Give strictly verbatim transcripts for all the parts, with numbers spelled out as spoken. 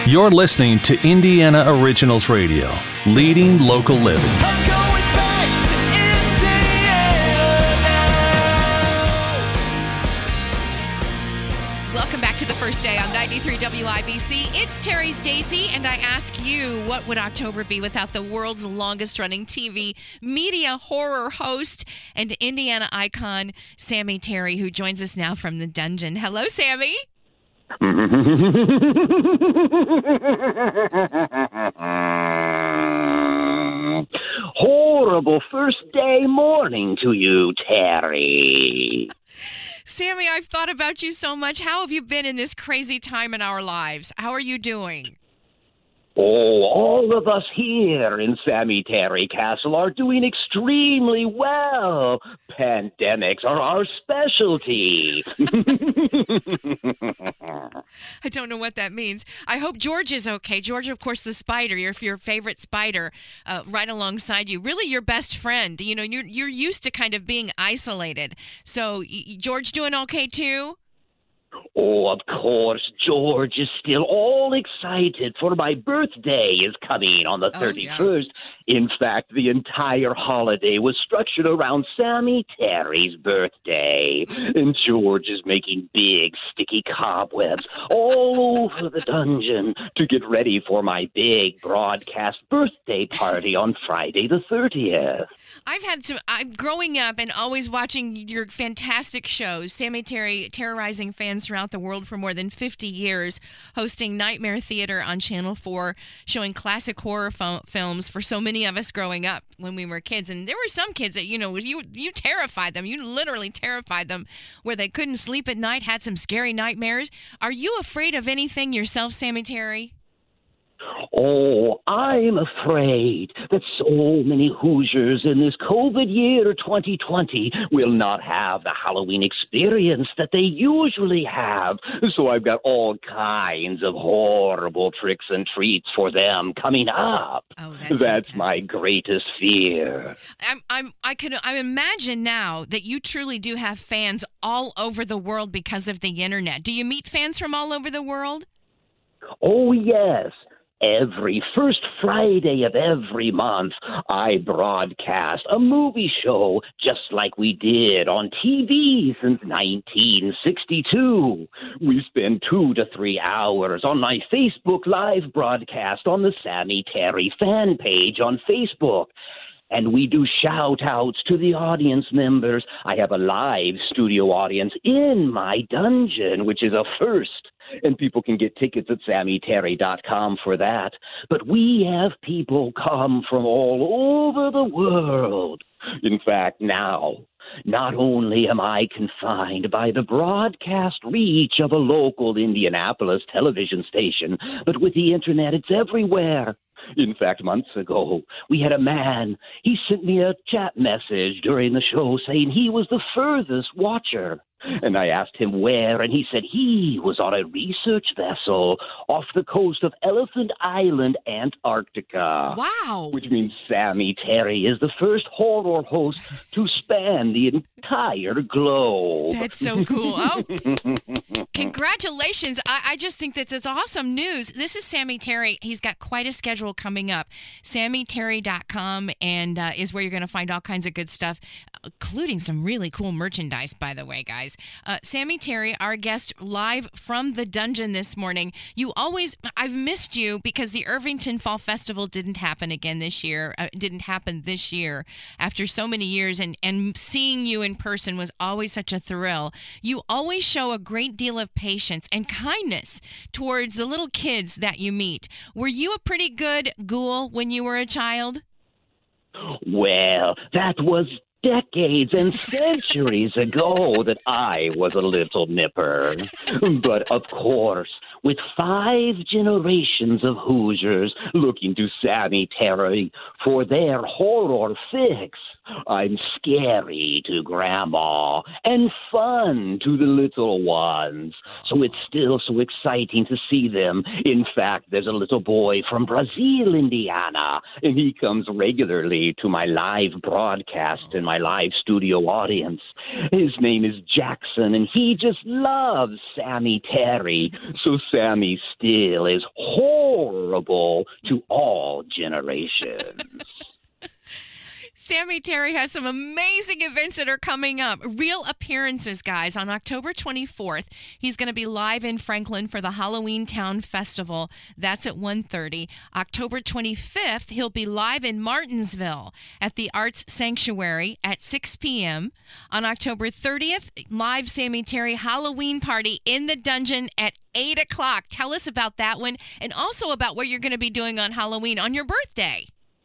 You're listening to Indiana Originals Radio, leading local living. I'm going back to Indiana now. Welcome back to the first day on ninety-three W I B C. It's Terry Stacy, and I ask you, what would October be without the world's longest-running T V media horror host and Indiana icon, Sammy Terry, who joins us now from the dungeon. Hello, Sammy. Horrible first day morning to you, Terry. Sammy, I've thought about you so much. How have you been in this crazy time in our lives? How are you doing? Oh, all of us here in Sammy Terry Castle are doing extremely well. Pandemics are our specialty. I don't know what that means. I hope George is okay. George, of course, the spider, your your favorite spider, uh, right alongside you. Really your best friend. You know, you're, you're used to kind of being isolated. So, y- George doing okay, too? Oh, of course, George is still all excited for my birthday is coming on the Oh, thirty-first. Yeah. In fact, the entire holiday was structured around Sammy Terry's birthday. And George is making big, sticky cobwebs all over the dungeon to get ready for my big broadcast birthday party on Friday the thirtieth. I've had some, I'm growing up and always watching your fantastic shows. Sammy Terry terrorizing fans throughout the world for more than fifty years, hosting Nightmare Theater on Channel four, showing classic horror fo- films for so many of us growing up when we were kids. And there were some kids that, you know, you you terrified them. You literally terrified them where they couldn't sleep at night, had some scary nightmares. Are you afraid of anything yourself, Sammy Terry? Oh, I'm afraid that so many Hoosiers in this COVID year twenty twenty will not have the Halloween experience that they usually have. So I've got all kinds of horrible tricks and treats for them coming up. Oh, that's That's fantastic. my greatest fear. I'm, I'm, I could, I imagine now that you truly do have fans all over the world because of the internet. Do you meet fans from all over the world? Oh, yes. Every first Friday of every month, I broadcast a movie show just like we did on T V since nineteen sixty-two. We spend two to three hours on my Facebook Live broadcast on the Sammy Terry fan page on Facebook. And we do shout-outs to the audience members. I have a live studio audience in my dungeon, which is a first. And people can get tickets at sammy terry dot com for that. But we have people come from all over the world. In fact, now, not only am I confined by the broadcast reach of a local Indianapolis television station, but with the internet, it's everywhere. In fact, months ago, we had a man. He sent me a chat message during the show saying he was the furthest watcher. And I asked him where, and he said he was on a research vessel off the coast of Elephant Island, Antarctica. Wow. Which means Sammy Terry is the first horror host to span the entire globe. That's so cool. Oh, congratulations. I, I just think that's it's awesome news. This is Sammy Terry. He's got quite a schedule coming up. sammy terry dot com and uh, is where you're going to find all kinds of good stuff, including some really cool merchandise, by the way, guys. Uh, Sammy Terry, our guest live from the dungeon this morning. You always, I've missed you because the Irvington Fall Festival didn't happen again this year, uh, didn't happen this year after so many years, and, and seeing you in person was always such a thrill. You always show a great deal of patience and kindness towards the little kids that you meet. Were you a pretty good ghoul when you were a child? Well, that was decades and centuries ago that I was a little nipper. But of course, with five generations of Hoosiers looking to Sammy Terry for their horror fix, I'm scary to Grandma and fun to the little ones. So it's still so exciting to see them. In fact, there's a little boy from Brazil, Indiana, and he comes regularly to my live broadcast and my live studio audience. His name is Jackson, and he just loves Sammy Terry. So Sammy still is horrible. horrible to all generations. Sammy Terry has some amazing events that are coming up. Real appearances, guys. On October twenty-fourth, he's going to be live in Franklin for the Halloween Town Festival. That's at one thirty. October twenty-fifth, he'll be live in Martinsville at the Arts Sanctuary at six p.m. On October thirtieth, live Sammy Terry Halloween party in the Dungeon at eight o'clock. Tell us about that one and also about what you're going to be doing on Halloween on your birthday.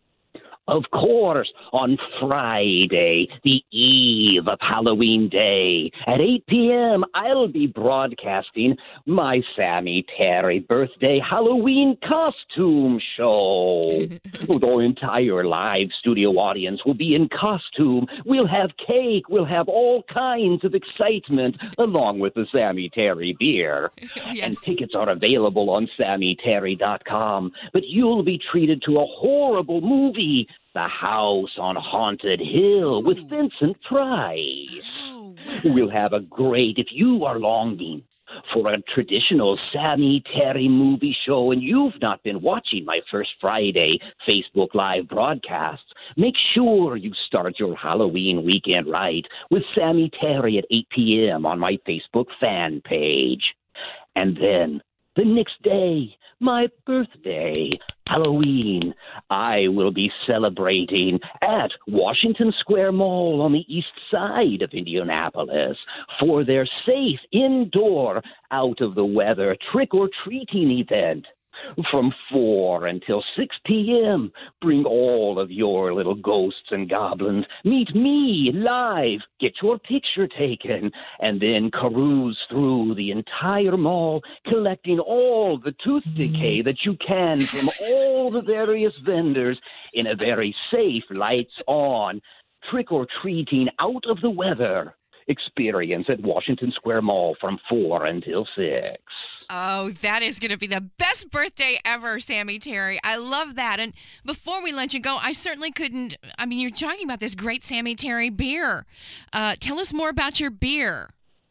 Of course, on Friday, the eve of Halloween Day, at eight p.m., I'll be broadcasting my Sammy Terry birthday Halloween costume show. The entire live studio audience will be in costume. We'll have cake. We'll have all kinds of excitement, along with the Sammy Terry beer. Yes. And tickets are available on Sammy Terry dot com. But you'll be treated to a horrible movie, The House on Haunted Hill, with Vincent Price. Oh, We'll have a great, if you are longing for a traditional Sammy Terry movie show and you've not been watching my First Friday Facebook Live broadcasts, make sure you start your Halloween weekend right with Sammy Terry at eight p.m. on my Facebook fan page. And then the next day, my birthday, Halloween, I will be celebrating at Washington Square Mall on the east side of Indianapolis for their safe indoor, out-of-the-weather trick-or-treating event. From four until six p.m., bring all of your little ghosts and goblins. Meet me live, get your picture taken, and then carouse through the entire mall, collecting all the tooth decay that you can from all the various vendors in a very safe, lights-on, trick-or-treating, out-of-the-weather experience at Washington Square Mall from four until six. Oh, that is going to be the best birthday ever, Sammy Terry. I love that. And before we let you go, I certainly couldn't, I mean, you're talking about this great Sammy Terry beer. Uh, tell us more about your beer.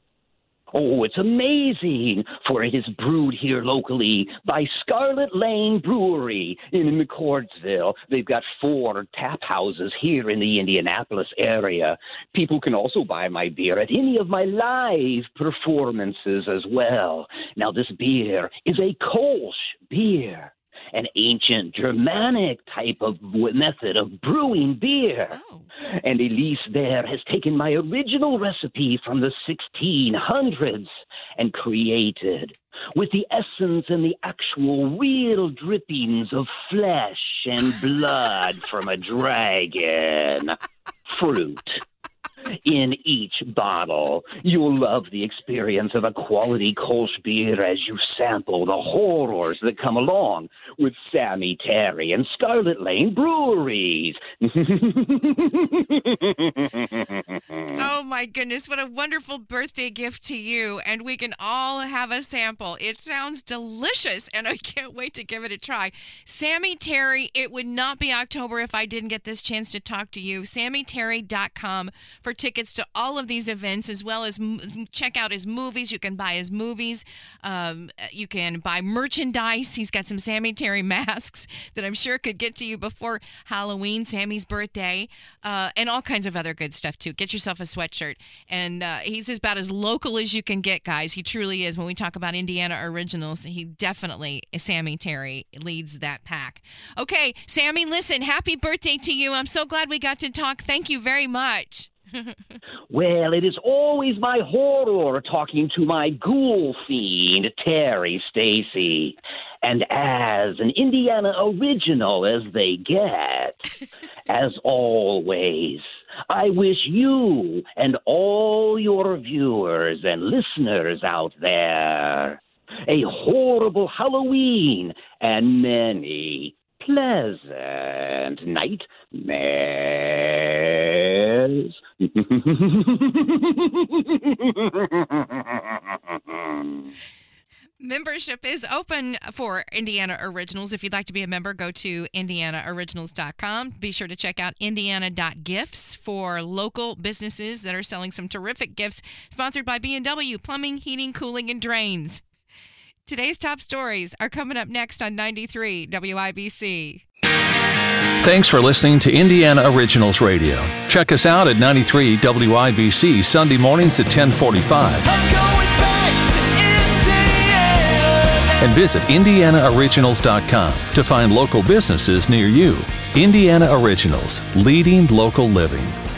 Oh, it's amazing, for it is brewed here locally by Scarlet Lane Brewery in McCordsville. They've got four tap houses here in the Indianapolis area. People can also buy my beer at any of my live performances as well. Now, this beer is a Kolsch beer, an ancient Germanic type of w- method of brewing beer. Oh. And Elise there has taken my original recipe from the sixteen hundreds and created, with the essence and the actual real drippings of flesh and blood from a dragon, fruit. In each bottle, you'll love the experience of a quality Kolsch beer as you sample the horrors that come along with Sammy Terry and Scarlet Lane Breweries. Oh, my goodness. What a wonderful birthday gift to you. And we can all have a sample. It sounds delicious, and I can't wait to give it a try. Sammy Terry, it would not be October if I didn't get this chance to talk to you. Sammy Terry dot com for tickets to all of these events, as well as m- check out his movies. You can buy his movies. Um, you can buy merchandise. He's got some Sammy Terry masks that I'm sure could get to you before Halloween, Sammy's birthday, uh, and all kinds of other good stuff, too. Get yourself a sweatshirt. And uh, he's about as local as you can get, guys. He truly is. When we talk about Indiana originals, he definitely, Sammy Terry, leads that pack. Okay, Sammy, listen, happy birthday to you. I'm so glad we got to talk. Thank you very much. Well, it is always my horror talking to my ghoul fiend, Terry Stacy. And as an Indiana original as they get, as always, I wish you and all your viewers and listeners out there a horrible Halloween and many pleasant nightmares. Membership is open for Indiana Originals. If you'd like to be a member, go to indiana originals dot com. Be sure to check out indiana dot gifts for local businesses that are selling some terrific gifts, sponsored by B and W Plumbing, Heating, Cooling, and Drains. Today's top stories are coming up next on ninety-three W I B C. Thanks for listening to Indiana Originals Radio. Check us out at ninety-three W I B C Sunday mornings at ten forty-five. I'm going back to Indiana. And visit indiana originals dot com to find local businesses near you. Indiana Originals, leading local living.